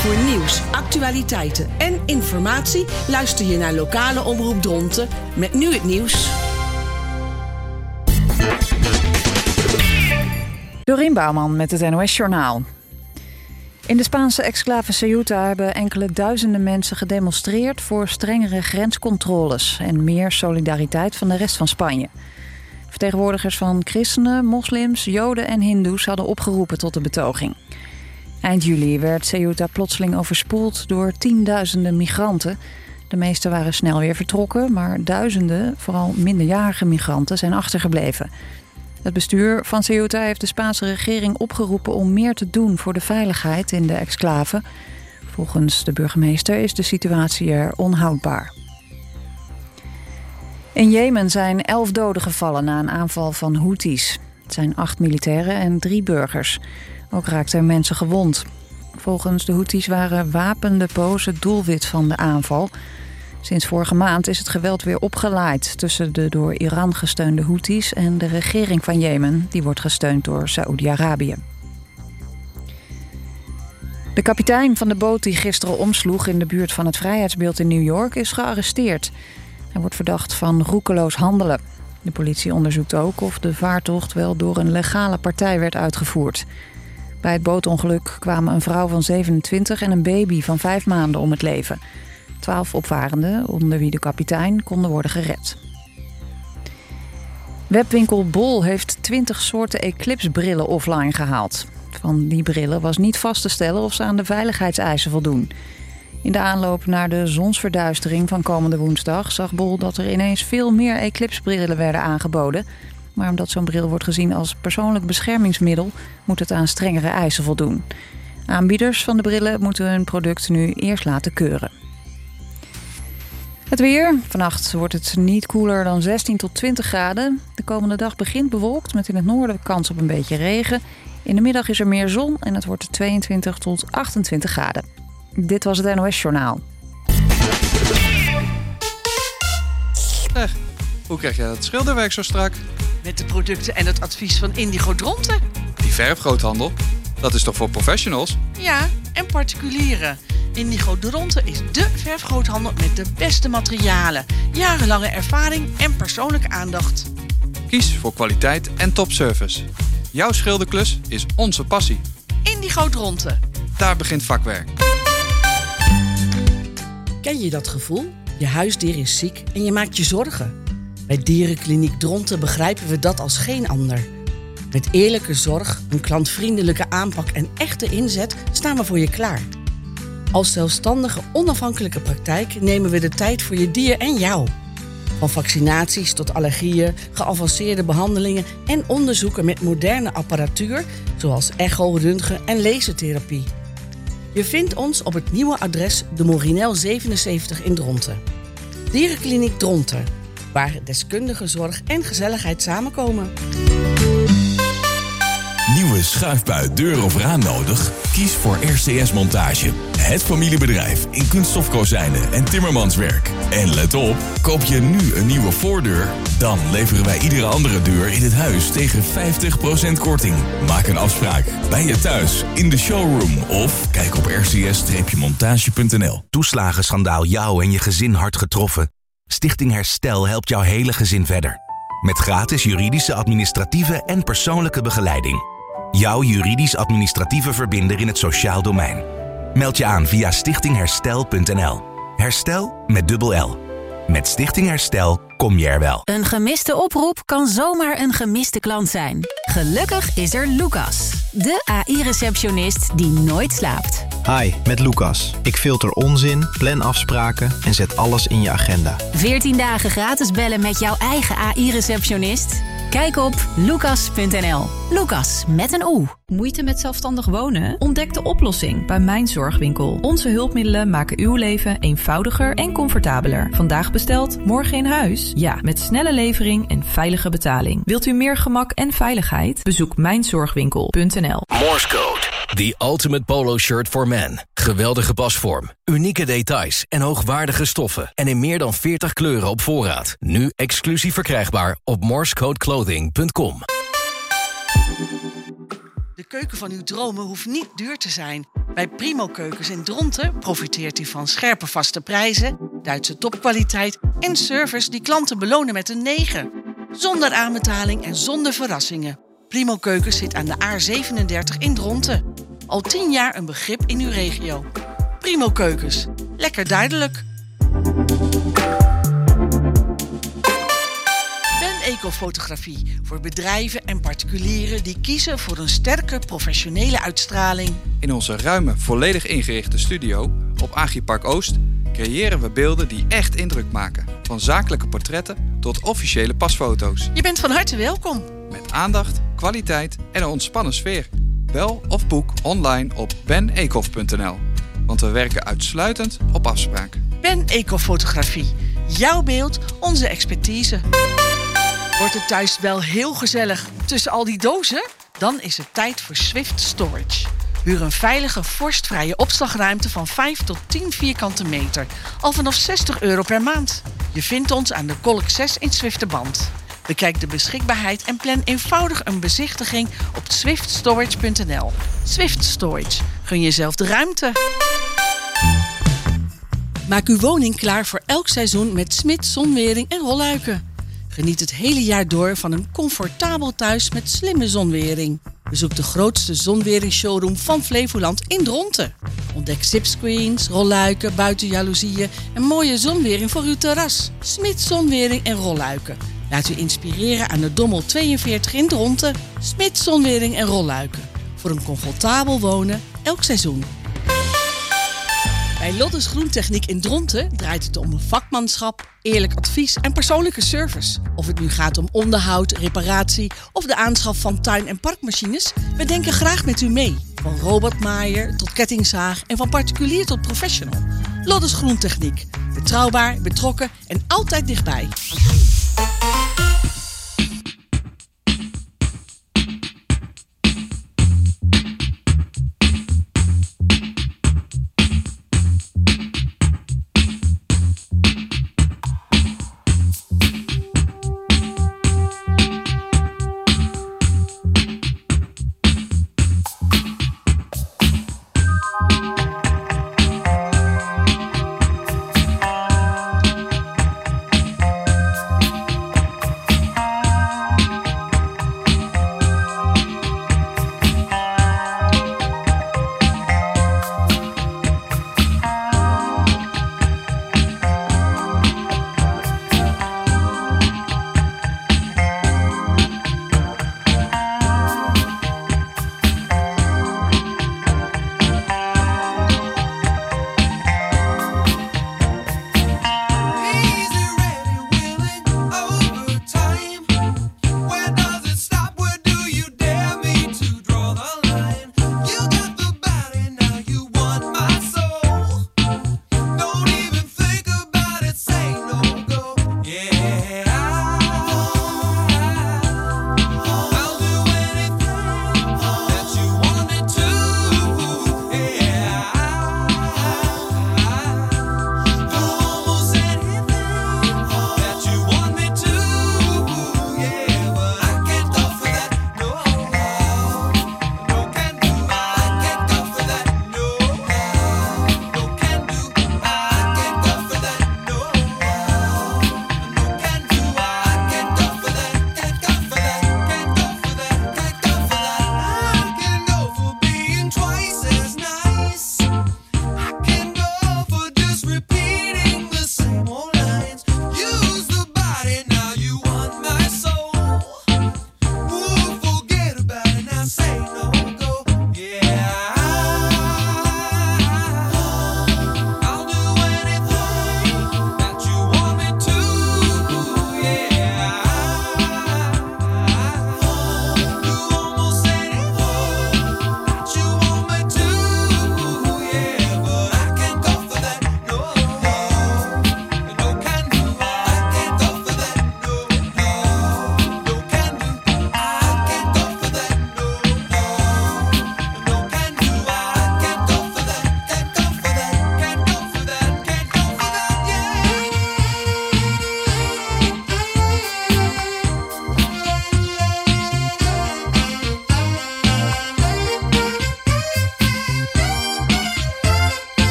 Voor nieuws, actualiteiten en informatie luister je naar lokale omroep Dronten met nu het nieuws. Dorien Bouwman met het NOS Journaal. In de Spaanse exclave Ceuta hebben enkele duizenden mensen gedemonstreerd voor strengere grenscontroles en meer solidariteit van de rest van Spanje. Vertegenwoordigers van christenen, moslims, joden en hindoes hadden opgeroepen tot de betoging. Eind juli werd Ceuta plotseling overspoeld door tienduizenden migranten. De meeste waren snel weer vertrokken, maar duizenden, vooral minderjarige migranten, zijn achtergebleven. Het bestuur van Ceuta heeft de Spaanse regering opgeroepen om meer te doen voor de veiligheid in de exclave. Volgens de burgemeester is de situatie er onhoudbaar. In Jemen zijn 11 doden gevallen na een aanval van Houthis. Het zijn 8 militairen en 3 burgers. Ook raakten er mensen gewond. Volgens de Houthis waren wapendepots het doelwit van de aanval. Sinds vorige maand is het geweld weer opgelaaid tussen de door Iran gesteunde Houthis en de regering van Jemen. Die wordt gesteund door Saoedi-Arabië. De kapitein van de boot die gisteren omsloeg in de buurt van het Vrijheidsbeeld in New York is gearresteerd. Hij wordt verdacht van roekeloos handelen. De politie onderzoekt ook of de vaartocht wel door een legale partij werd uitgevoerd. Bij het bootongeluk kwamen een vrouw van 27 en een baby van 5 maanden om het leven. 12 opvarenden, onder wie de kapitein, konden worden gered. Webwinkel Bol heeft 20 soorten Eclipse-brillen offline gehaald. Van die brillen was niet vast te stellen of ze aan de veiligheidseisen voldoen. In de aanloop naar de zonsverduistering van komende woensdag zag Bol dat er ineens veel meer Eclipse-brillen werden aangeboden. Maar omdat zo'n bril wordt gezien als persoonlijk beschermingsmiddel, moet het aan strengere eisen voldoen. Aanbieders van de brillen moeten hun product nu eerst laten keuren. Het weer. Vannacht wordt het niet koeler dan 16 tot 20 graden. De komende dag begint bewolkt met in het noorden kans op een beetje regen. In de middag is er meer zon en het wordt 22 tot 28 graden. Dit was het NOS Journaal. Hoe krijg jij dat schilderwerk zo strak? Met de producten en het advies van Indigo Dronten. Die verfgroothandel, dat is toch voor professionals? Ja, en particulieren. Indigo Dronten is dé verfgroothandel met de beste materialen, jarenlange ervaring en persoonlijke aandacht. Kies voor kwaliteit en topservice. Jouw schilderklus is onze passie. Indigo Dronten. Daar begint vakwerk. Ken je dat gevoel? Je huisdier is ziek en je maakt je zorgen. Bij Dierenkliniek Dronten begrijpen we dat als geen ander. Met eerlijke zorg, een klantvriendelijke aanpak en echte inzet staan we voor je klaar. Als zelfstandige, onafhankelijke praktijk nemen we de tijd voor je dier en jou. Van vaccinaties tot allergieën, geavanceerde behandelingen en onderzoeken met moderne apparatuur, zoals echo, röntgen en lasertherapie. Je vindt ons op het nieuwe adres de Morinel 77 in Dronten. Dierenkliniek Dronten, waar deskundige zorg en gezelligheid samenkomen. Nieuwe schuifbui, deur of raam nodig? Kies voor RCS Montage. Het familiebedrijf in kunststofkozijnen en timmermanswerk. En let op, koop je nu een nieuwe voordeur, dan leveren wij iedere andere deur in het huis tegen 50% korting. Maak een afspraak bij je thuis, in de showroom of kijk op rcs-montage.nl. Toeslagenschandaal jou en je gezin hard getroffen? Stichting Herstel helpt jouw hele gezin verder. Met gratis juridische, administratieve en persoonlijke begeleiding. Jouw juridisch-administratieve verbinder in het sociaal domein. Meld je aan via stichtingherstel.nl. Herstel met dubbel L. Met Stichting Herstel kom je er wel. Een gemiste oproep kan zomaar een gemiste klant zijn. Gelukkig is er Lucas, de AI-receptionist die nooit slaapt. Hi, met Lucas. Ik filter onzin, plan afspraken en zet alles in je agenda. 14 dagen gratis bellen met jouw eigen AI-receptionist? Kijk op lucas.nl. Lucas met een O. Moeite met zelfstandig wonen? Ontdek de oplossing bij Mijn Zorgwinkel. Onze hulpmiddelen maken uw leven eenvoudiger en comfortabeler. Vandaag besteld, morgen in huis? Ja, met snelle levering en veilige betaling. Wilt u meer gemak en veiligheid? Bezoek mijnzorgwinkel.nl. Morse Code. The ultimate polo shirt for men. Geweldige pasvorm, unieke details en hoogwaardige stoffen. En in meer dan 40 kleuren op voorraad. Nu exclusief verkrijgbaar op morsecodeclothing.com. De keuken van uw dromen hoeft niet duur te zijn. Bij Primo Keukens in Dronten profiteert u van scherpe vaste prijzen, Duitse topkwaliteit en service die klanten belonen met een 9. Zonder aanbetaling en zonder verrassingen. Primo Keukens zit aan de A37 in Dronten. Al 10 jaar een begrip in uw regio. Primo Keukens. Lekker duidelijk. Ben Ecofotografie voor bedrijven en particulieren die kiezen voor een sterke professionele uitstraling. In onze ruime, volledig ingerichte studio op Agripark Oost creëren we beelden die echt indruk maken. Van zakelijke portretten tot officiële pasfoto's. Je bent van harte welkom. Met aandacht, kwaliteit en een ontspannen sfeer. Bel of boek online op benecof.nl. Want we werken uitsluitend op afspraak. Ben Ecofotografie. Jouw beeld, onze expertise. Wordt het thuis wel heel gezellig tussen al die dozen? Dan is het tijd voor Swift Storage. Huur een veilige, vorstvrije opslagruimte van 5 tot 10 vierkante meter. Al vanaf €60 per maand. Je vindt ons aan de Kolk 6 in Zwifterband. Bekijk de beschikbaarheid en plan eenvoudig een bezichtiging op swiftstorage.nl. Swift Storage. Gun jezelf de ruimte. Maak uw woning klaar voor elk seizoen met Smit zonwering en rolluiken. Geniet het hele jaar door van een comfortabel thuis met slimme zonwering. Bezoek de grootste zonweringsshowroom van Flevoland in Dronten. Ontdek zipscreens, rolluiken, buitenjaloezieën en mooie zonwering voor uw terras. Smit zonwering en rolluiken. Laat u inspireren aan de Dommel 42 in Dronten. Smit zonwering en rolluiken. Voor een comfortabel wonen elk seizoen. Bij Loddes Groentechniek in Dronten draait het om vakmanschap, eerlijk advies en persoonlijke service. Of het nu gaat om onderhoud, reparatie of de aanschaf van tuin- en parkmachines, we denken graag met u mee. Van robotmaaier tot kettingzaag en van particulier tot professional. Loddes Groentechniek. Betrouwbaar, betrokken en altijd dichtbij.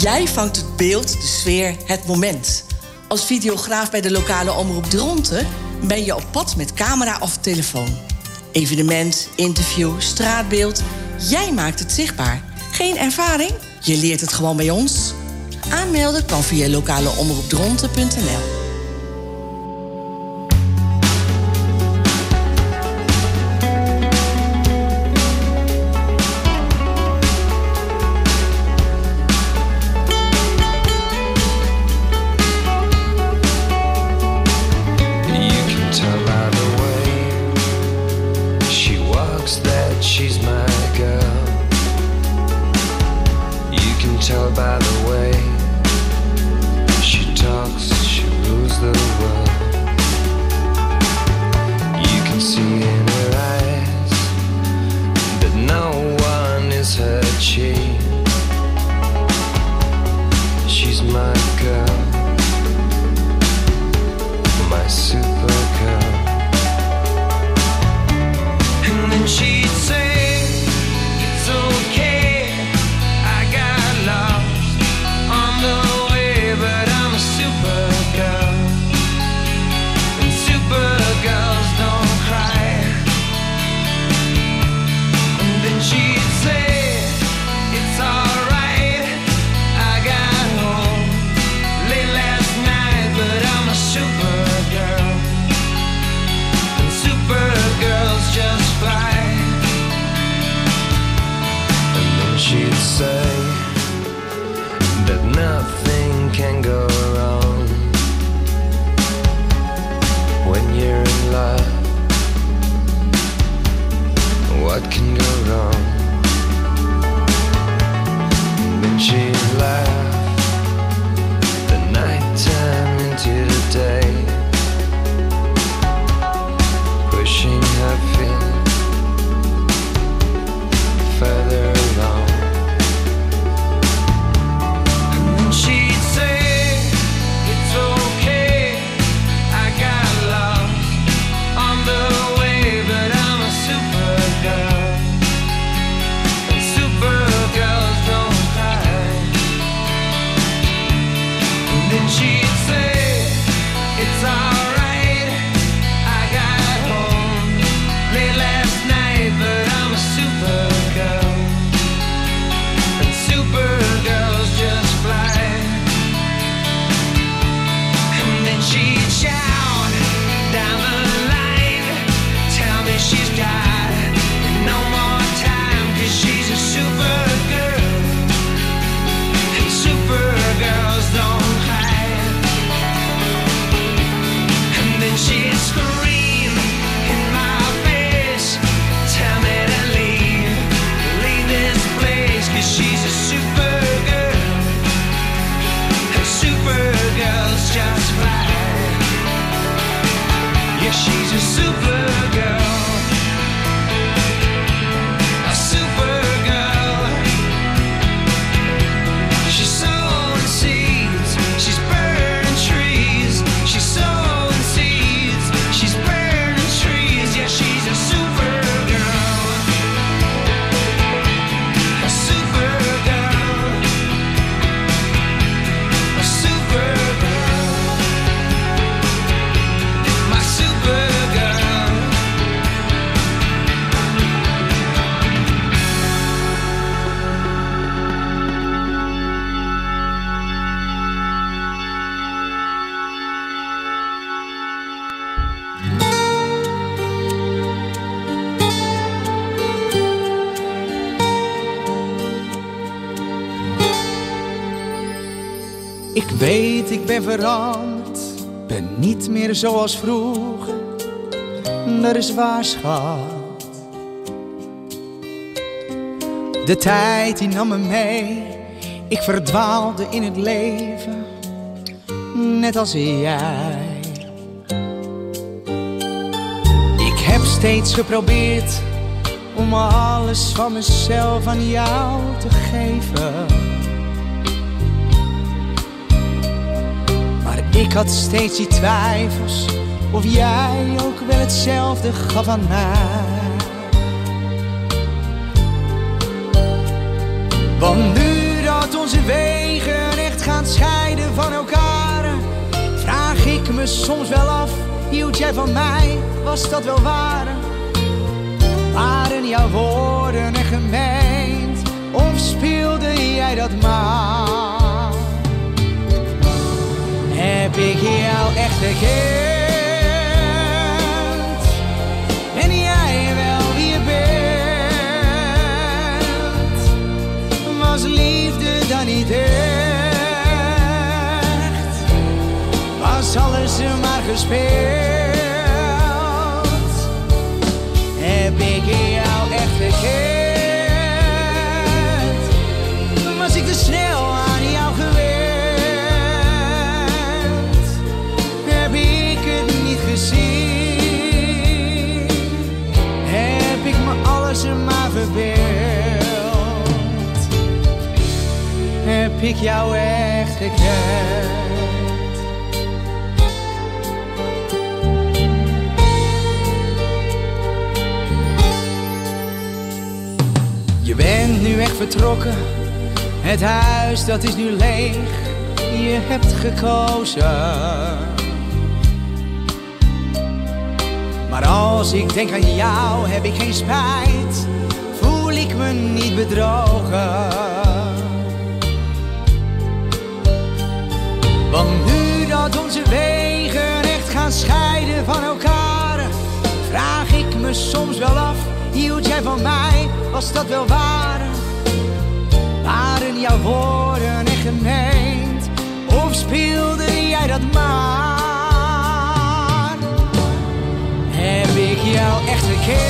Jij vangt het beeld, de sfeer, het moment. Als videograaf bij de lokale omroep Dronten ben je op pad met camera of telefoon. Evenement, interview, straatbeeld. Jij maakt het zichtbaar. Geen ervaring? Je leert het gewoon bij ons. Aanmelden kan via lokaleomroepdronten.nl. Ik weet, ik ben veranderd, ben niet meer zoals vroeger. Dat is waar, schat. De tijd die nam me mee, ik verdwaalde in het leven, net als jij. Ik heb steeds geprobeerd om alles van mezelf aan jou te geven. Ik had steeds die twijfels of jij ook wel hetzelfde gaf aan mij. Want nu dat onze wegen soms wel af, hield jij van mij, was dat wel waar? Waren jouw woorden echt gemeend, of speelde jij dat maar? Heb ik jou echt gekend? Ben jij wel wie je bent? Was liefde dan niet echt? Was alles er maar gespeeld? Heb ik jou echt gekend? Was ik te snel aan jou gewend? Heb ik het niet gezien? Heb ik me alles er maar verbeeld? Heb ik jou echt gekend? Je bent nu echt vertrokken, het huis dat is nu leeg, je hebt gekozen. Maar als ik denk aan jou, heb ik geen spijt, voel ik me niet bedrogen. Want nu dat onze wegen echt gaan scheiden van elkaar, vraag ik me soms wel af, hield jij van mij, was dat wel waar? Waren jouw woorden echt gemeend, of speelde jij dat maar? Heb ik jou echt gekend?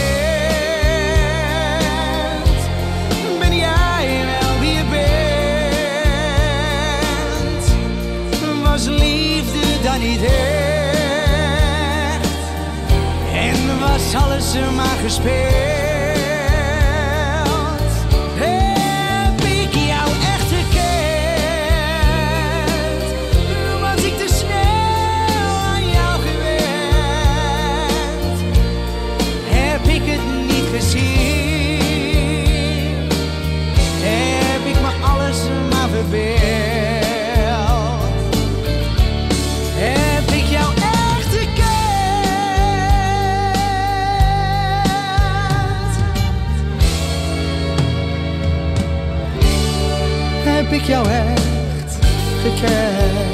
Ben jij wel wie je bent? Was liefde dan niet echt? En was alles er maar gespeeld? Heb ik me alles maar verbeeld? Heb ik jou echt gekend? Heb ik jou echt gekend?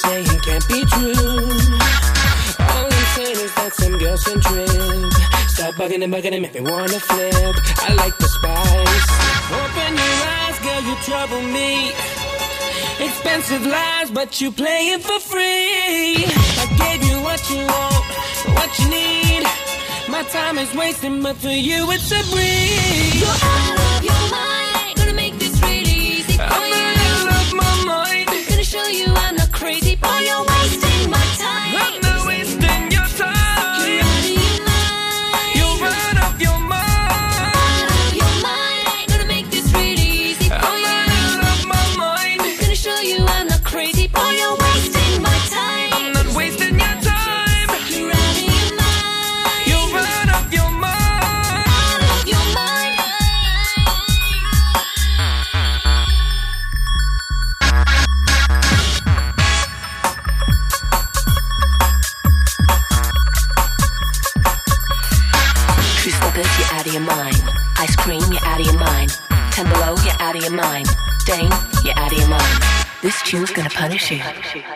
Stop bugging and make me wanna flip. I like the spice. Open your eyes, girl, you trouble me. Expensive lies, but you play it for free. I gave you what you want, what you need. My time is wasting, but for you it's a breeze. You're out of your mind. Gonna make this really easy for I'm out of my mind. Gonna show you I'm not crazy, boy. You're wasting my time. I'm not wasting your time. You're out of your mind. You're out of your mind. Out of your mind. Gonna make this really easy for I'm out of my mind. Gonna show you I'm not crazy, boy. You're wasting my time. I'm not wasting your time. You're out of your mind. You're out of your mind. Out of your mind. True slippers, you're out of your mind. Ice cream, you're out of your mind. 10 below, you're out of your mind. Dane, you're out of your mind. This tune's gonna punish you.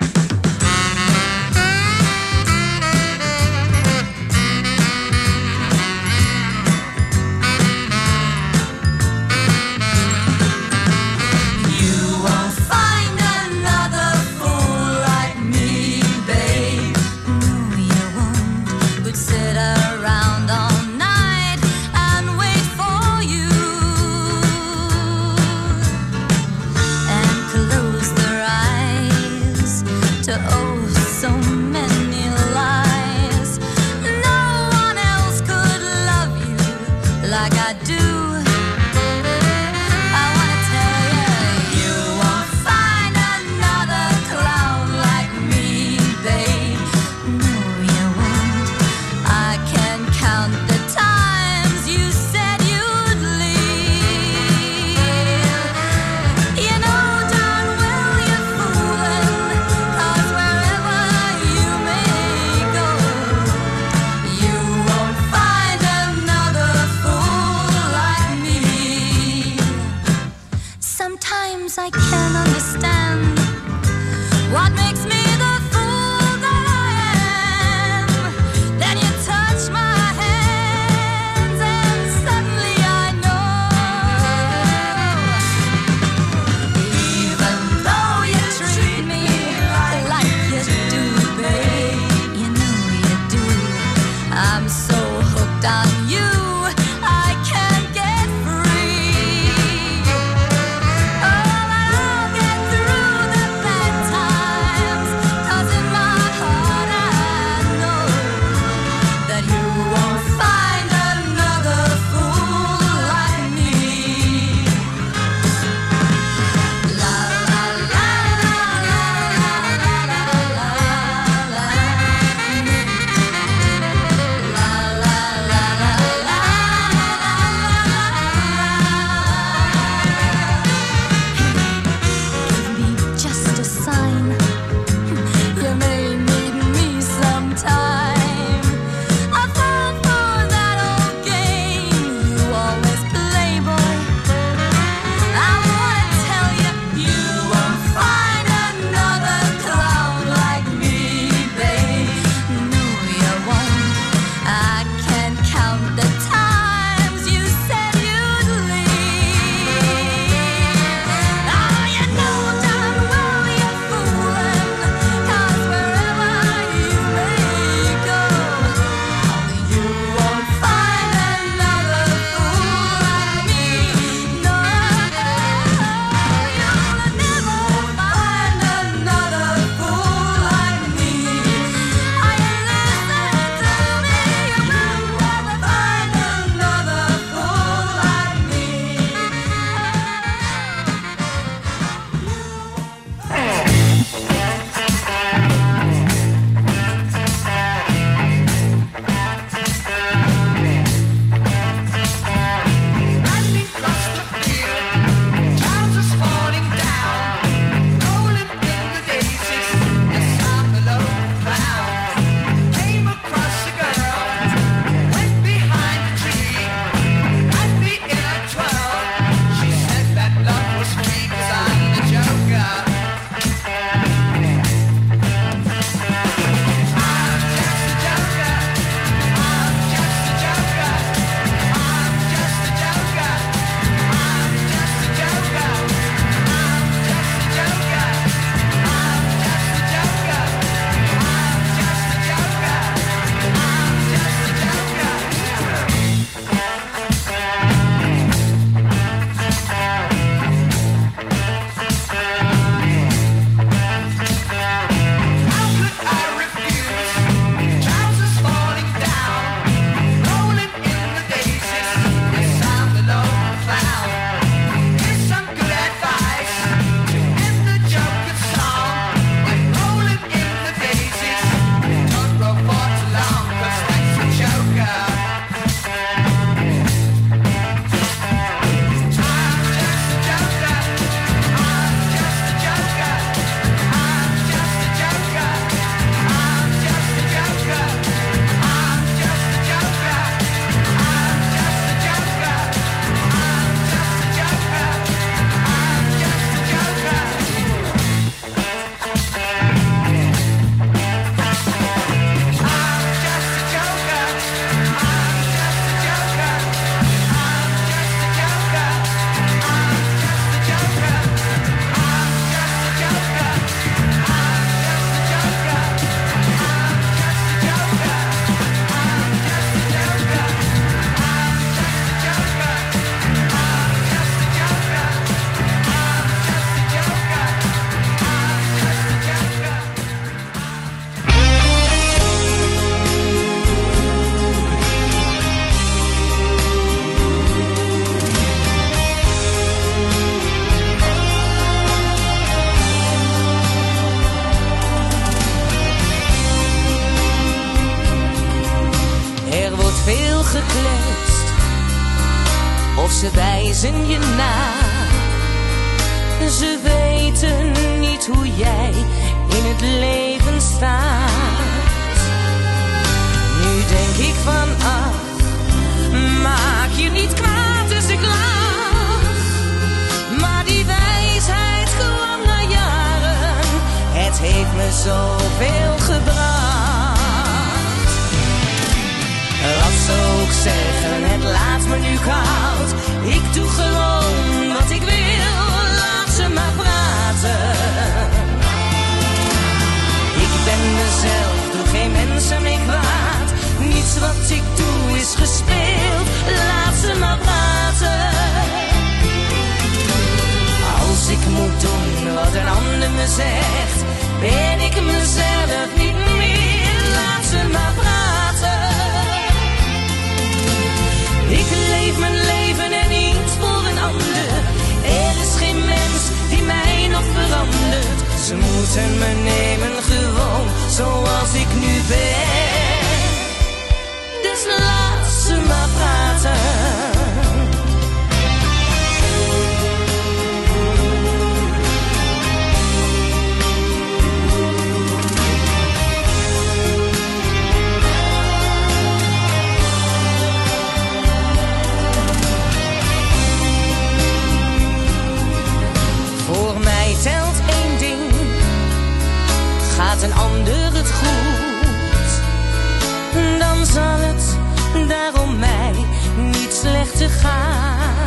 Find another fool like me, babe. You won't. Would sit around all night and wait for you, and close their eyes to of ze wijzen je na. Ze weten niet hoe jij in het leven staat. Nu denk ik van ach, maak je niet kwaad dus ik lach. Maar die wijsheid kwam na jaren, het heeft me zoveel gebracht. Wat ze ook zeggen, het laat me nu koud. Ik doe gewoon wat ik wil, laat ze maar praten. Ik ben mezelf, doe geen mensen mee kwaad. Niets wat ik doe is gespeeld, laat ze maar praten. Als ik moet doen wat een ander me zegt, ben ik mezelf niet meer, laat ze maar praten. Ik leef mijn leven en niet voor een ander. Er is geen mens die mij nog verandert. Ze moeten me nemen gewoon zoals ik nu ben. Dus laat ze maar praten. Voor mij telt één ding, gaat een ander het goed, dan zal het daarom mij niet slechter gaan.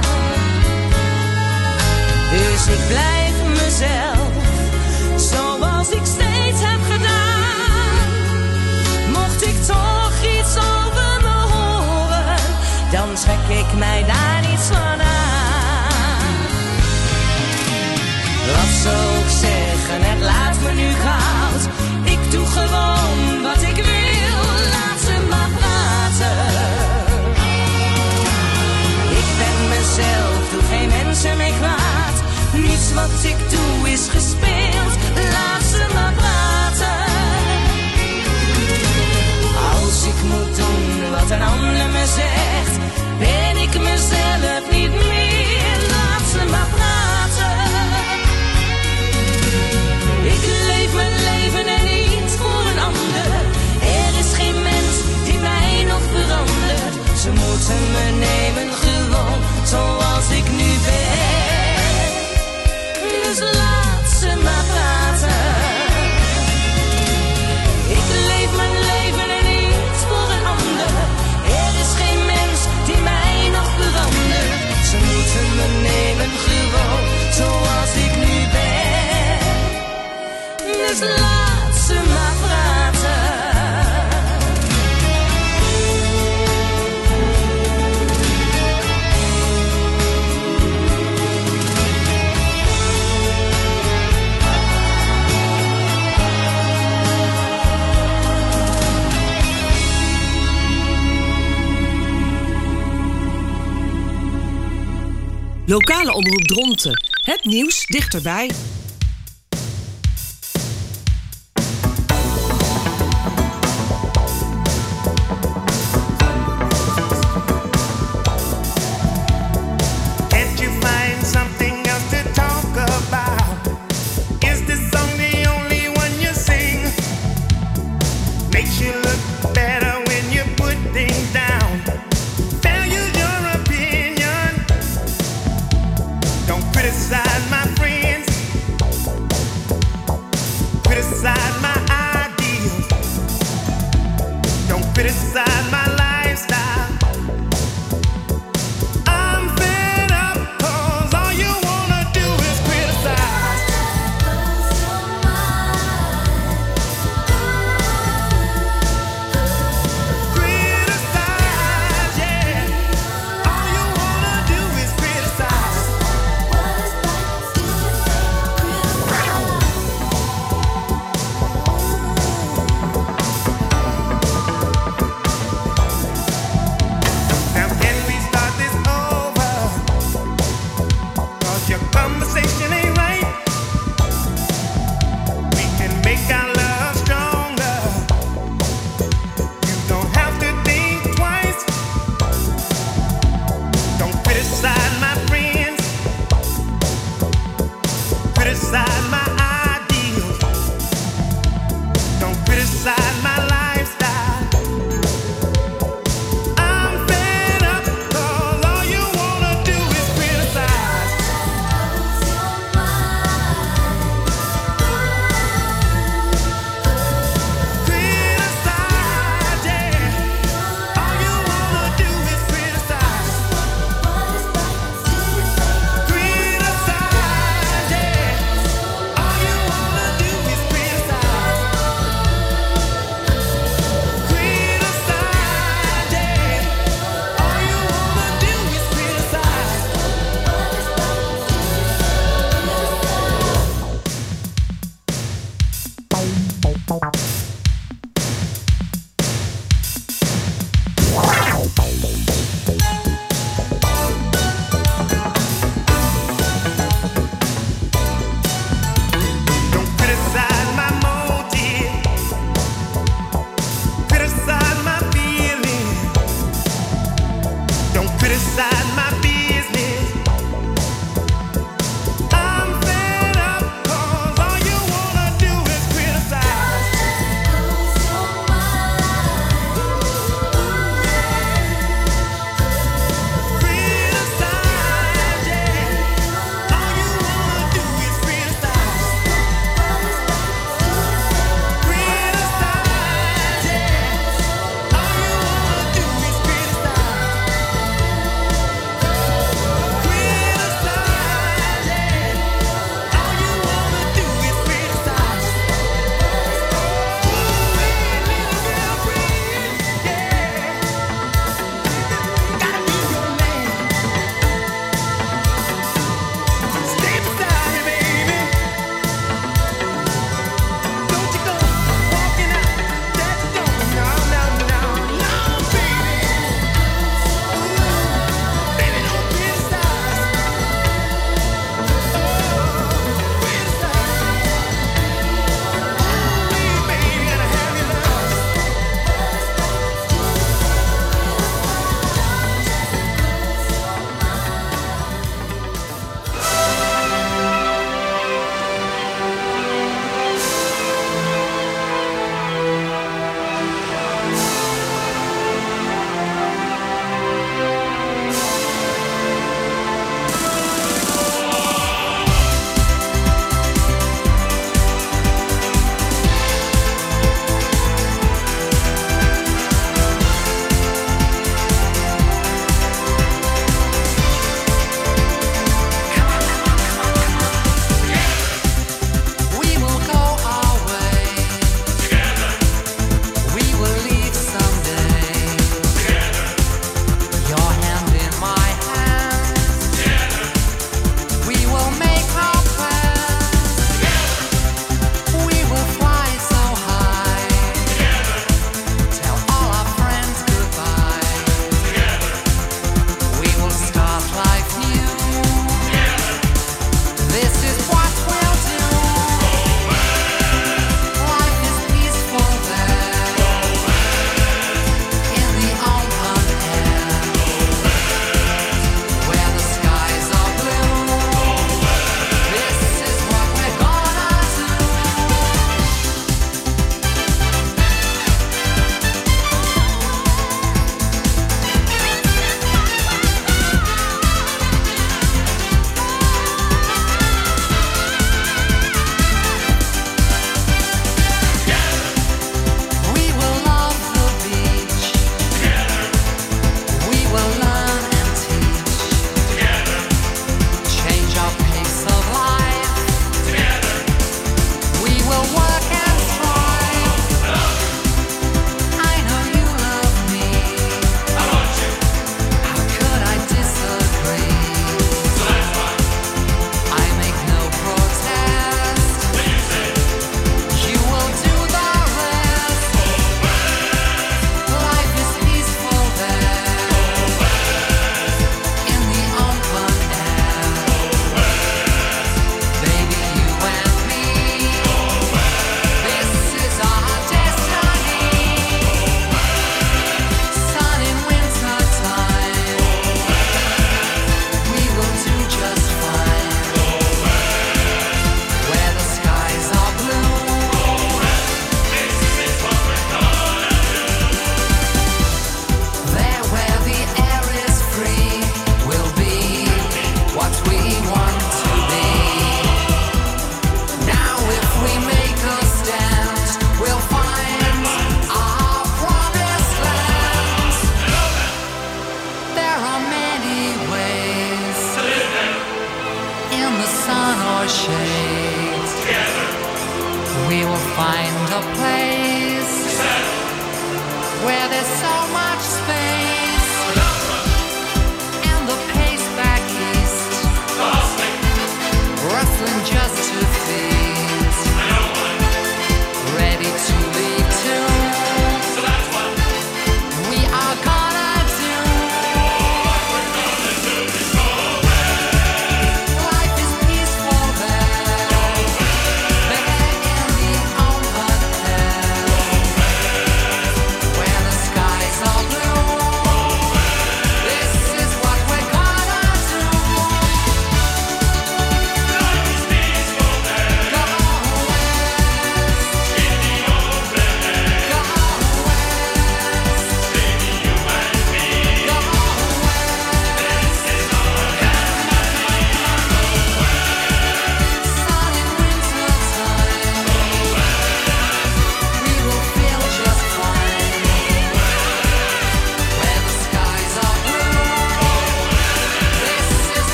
Dus ik blijf mezelf, zoals ik steeds heb gedaan. Mocht ik toch iets over me horen, dan trek ik mij daar niets van aan. Wat ze ook zeggen, het laat me nu koud. Ik doe gewoon wat ik wil, laat ze maar praten. Ik ben mezelf, doe geen mensen mee kwaad. Niets wat ik doe is gespeeld, laat ze maar praten. Als ik moet doen wat een ander me zegt, ben ik mezelf niet meer, laat ze maar praten. Ik leef mijn leven en niet voor een ander. Er is geen mens die mij nog verandert. Ze moeten me nemen gewoon zoals ik nu ben. Dus laat ze maar praten. Ik leef mijn leven en niet voor een ander. Er is geen mens die mij nog verandert. Ze moeten me nemen gewoon zoals ik nu ben. Dus laat ze maar praten. Lokale omroep Dronten. Het nieuws dichterbij. Criticize my friends, criticize my ideals, don't criticize my lifestyle. I'm fed up, 'cause all you wanna do is criticize. Criticize, yeah. All you wanna do is criticize.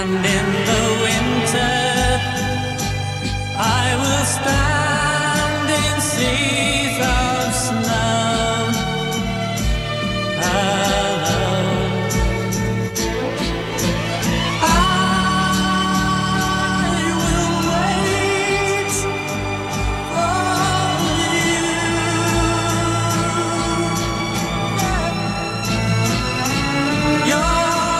And in the winter I will stand in seas of snow alone. I will wait for you. Your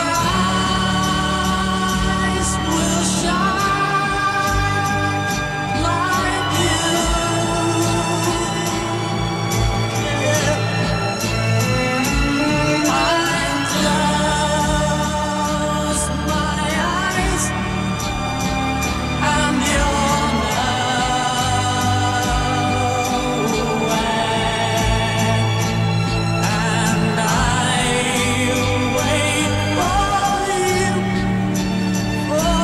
eyes will shine like you. I close my eyes and you're nowhere, and I wait for you for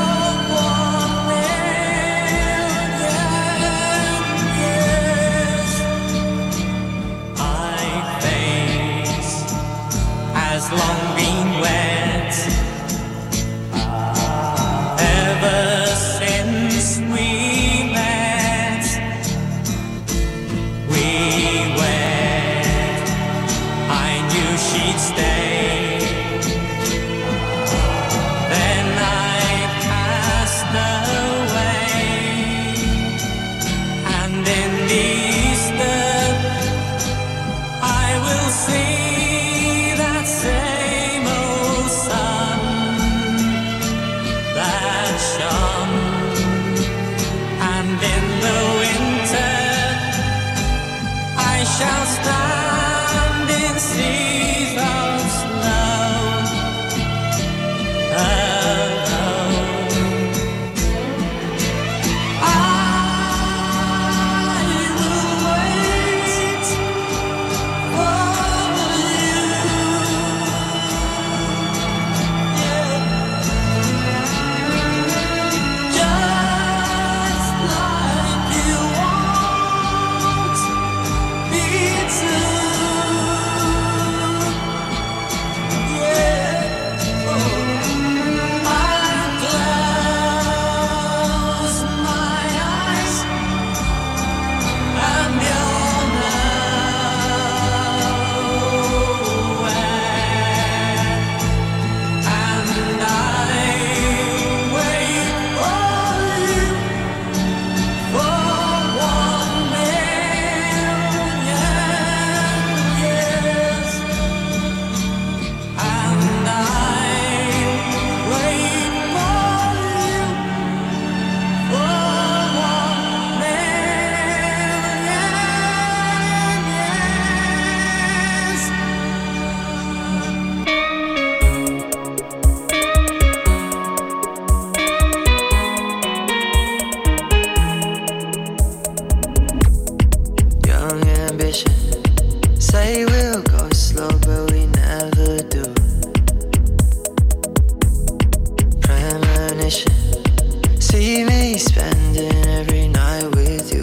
1,000,000 years. My face has long been wet ever since we met. We wed, I knew she'd stay. Then I passed away, and in the Easter I will see that same old sun that shone. And in the winter I shall stand in seas of snow alone. I will wait for you. Just like you want me to. I close my eyes and you're nowhere, and I wait for you for 1,000,000 years, and I wait for you for 1,000,000 years. Young ambition, say we'll go slow, but we never do. Premonition, see me spending every night with you.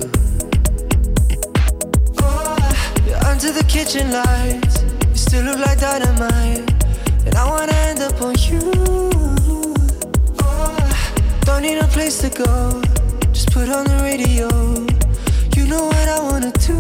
Oh, you're under the kitchen lights, you still look like dynamite, and I wanna end up on you. Oh, don't need a place to go, just put on the radio. You know what I wanna do.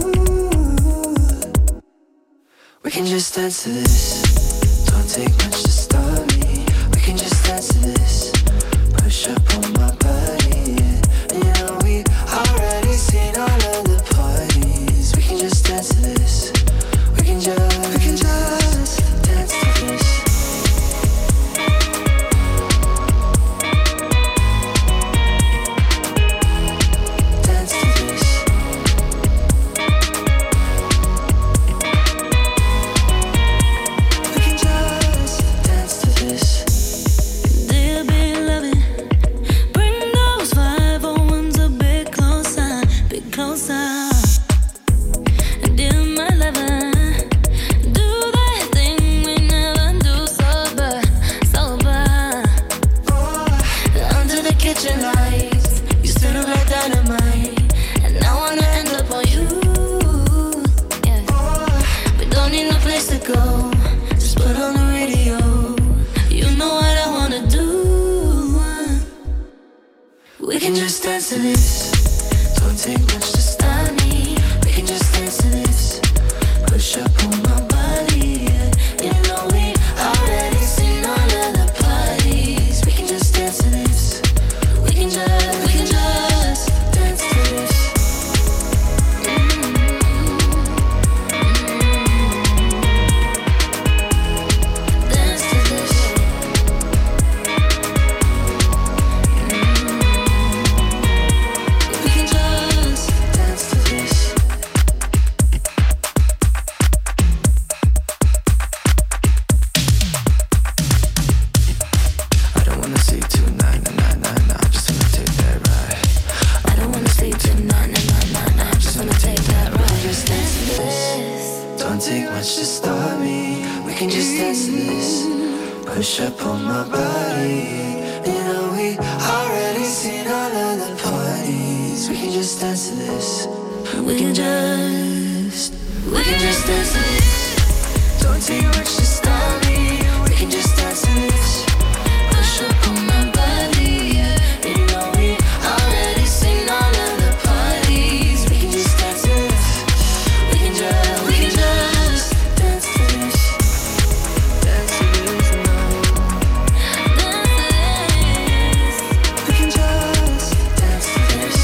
We can just dance to this. Don't take much to start me. We can just dance to this. Push up on my body, yeah. And you know we already seen all of the parties. We can just dance to this. We can just dance to this. Dance to this. We can just can just dance to this. Don't take much to stop me. We can just dance to this. Push up on my body, yeah. You know we already seen all of the parties. We can just dance to this. We can just dance to this. Dance to this. We can just dance to this. I don't wanna see tonight, nah, just wanna take that ride. I don't wanna see tonight, nah, just wanna take that ride. Just dance to this. Don't take much to start me. We can just dance to this. Push up on my body. You know we already seen all of the parties. We can just dance to this. We can just dance to this. Don't take much to start me. We can just dance to this. Push up on my body, yeah. You know we already seen all of the parties. We can just dance to this. We can just dance to this. Dance to this now. Dance to this. We can just dance to this.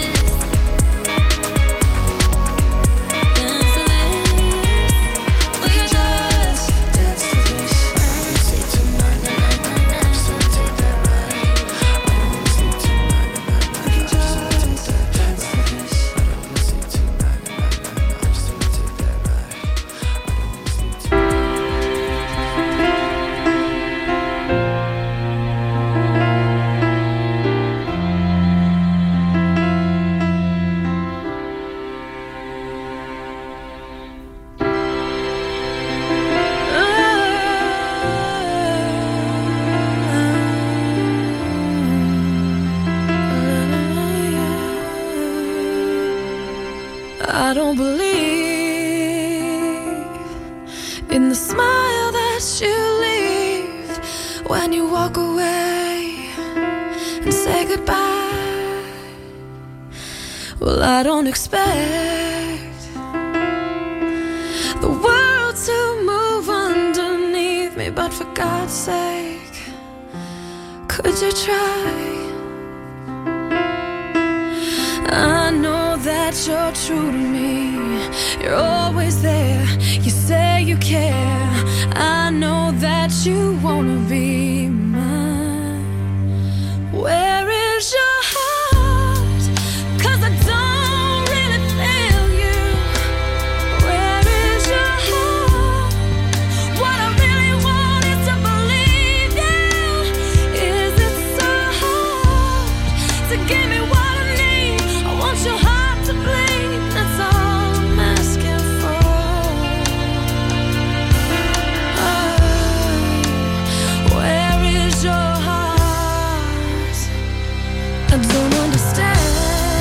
Dance to this. We can just dance to this. I don't wanna see tonight, nah, just wanna take that ride. I don't wanna see tonight, nah, just wanna take that dance to this. I don't wanna see tonight, nah, just wanna take that ride. I don't wanna see I don't believe in the smile that you leave when you walk away and say goodbye. Well, I don't expect the world to move underneath me, but for God's sake, could you try? I know that you're true to me. You're always there. You say you care. I know that you wanna be mine. Where is your heart? 'Cause I don't really feel you. Where is your heart? What I really want is to believe you. Is it so hard to give me what I need? I want your heart to bleed. That's all I'm asking for. Where is your heart? I don't understand.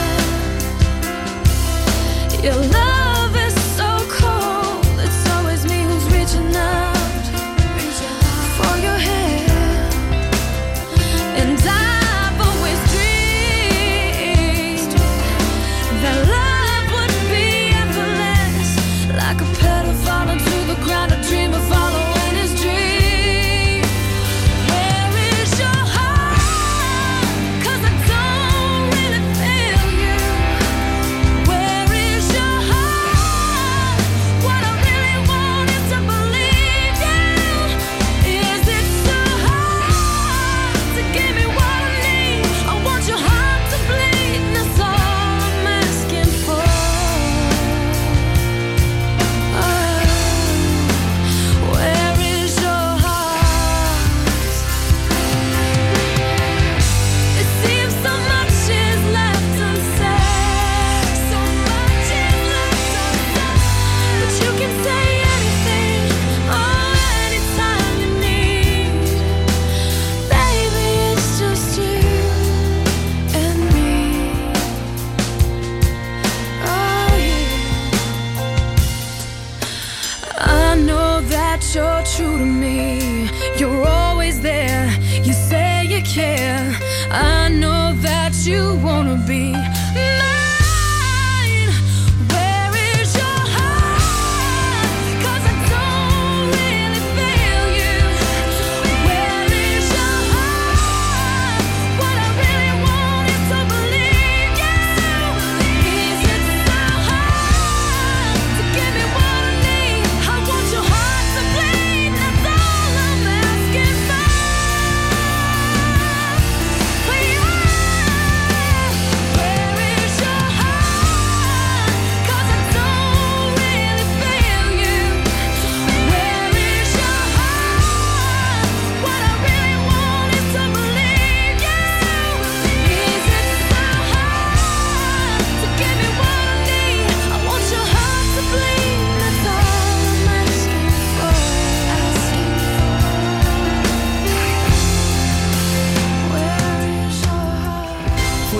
Your love is so cold. It's always me who's reaching out for your hand. And I've always dreamed that love would be effortless, like a petal falling to the ground, a dreamer following his dream. Where is your heart? 'Cause I don't really feel you. Where is your heart? What I really want is to believe you. Is it so hard to give me what I need? I want your heart to bleed. That's all I'm asking for. Where is your heart? It seems so much is left unsaid. So much is left unsaid. But you can say anything, anytime you need. Baby, it's just you and me. Oh yeah. I know that you're true to me. You're always there. You say you care. I know that you wanna be